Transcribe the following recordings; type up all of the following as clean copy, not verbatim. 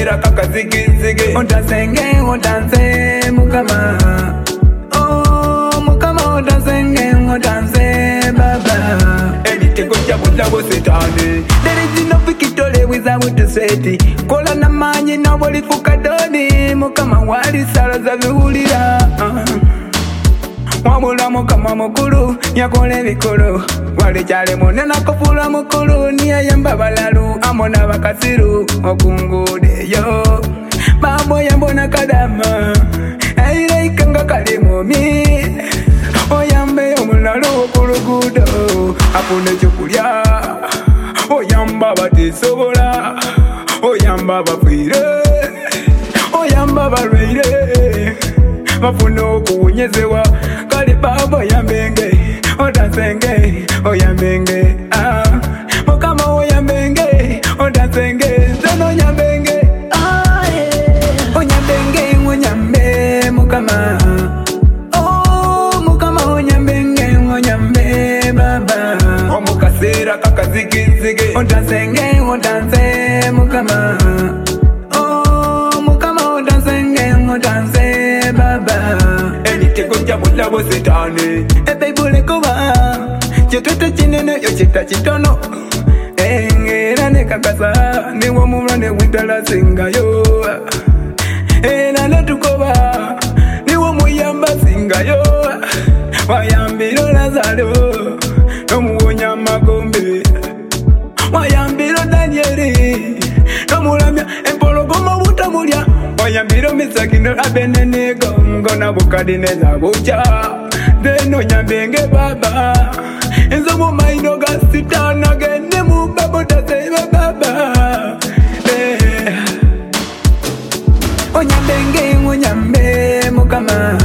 Mukasera kakazigizigi Otasenge otanse mukama. Oh mukama otasenge otanse baba. Anything go jabula wo setane. There is no fikitole without a seti. Kola na manyi na wali fukadoni. Mukama wali sala za viulira. Wabula mukama mukuru yakole bikolo. Wali chale monena kofula mukuru. Niya yamba balalu amona bakasiru. Okungude yo Babo yambona kadama. Eire ikanga kalimomi. Oyambe omulalo okulugudo. Apune chokulya. Oyamba batisobola. Oyamba bafire. Oyamba balweire. Bafuna okuwonyezewa. Kali babo yambenge. Otasenge. Oyambenge. Mukama oyambenge. Otasenge. Zeno nyambenge. Onyambenge. Onyambe. Mukama. Mukasera kakazigizigi Otasenge otanse mukama. Oh mukama otasenge otanse baba. Anything go jabula wo setane. Ebebule kuba chitoto chinene yo chita chitono. Era ne kakasa ni wo murane wintala singa yo. Era ne tukoba ni wo muyamba singa yo. Wayambiro Lazaro nomuwonya magombe. Wayambiro Danieli nomulamya empologoma butamulya. Wayambiro Misakino abenenego ngona bukadineza bucha. Deno nyambenge baba enzo mu maino gasitana gende mu baboda sebe baba. Onyambenge onyambe mukama.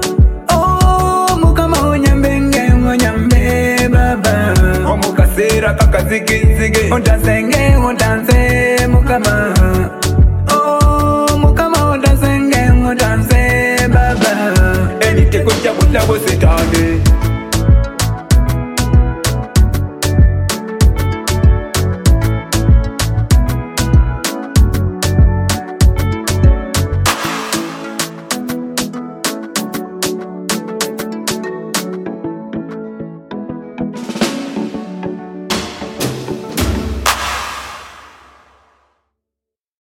Mukasera kakazigizigi Otasenge otanse mukama. Oh mukama otasenge otanse baba. Anything go jabula wo setane.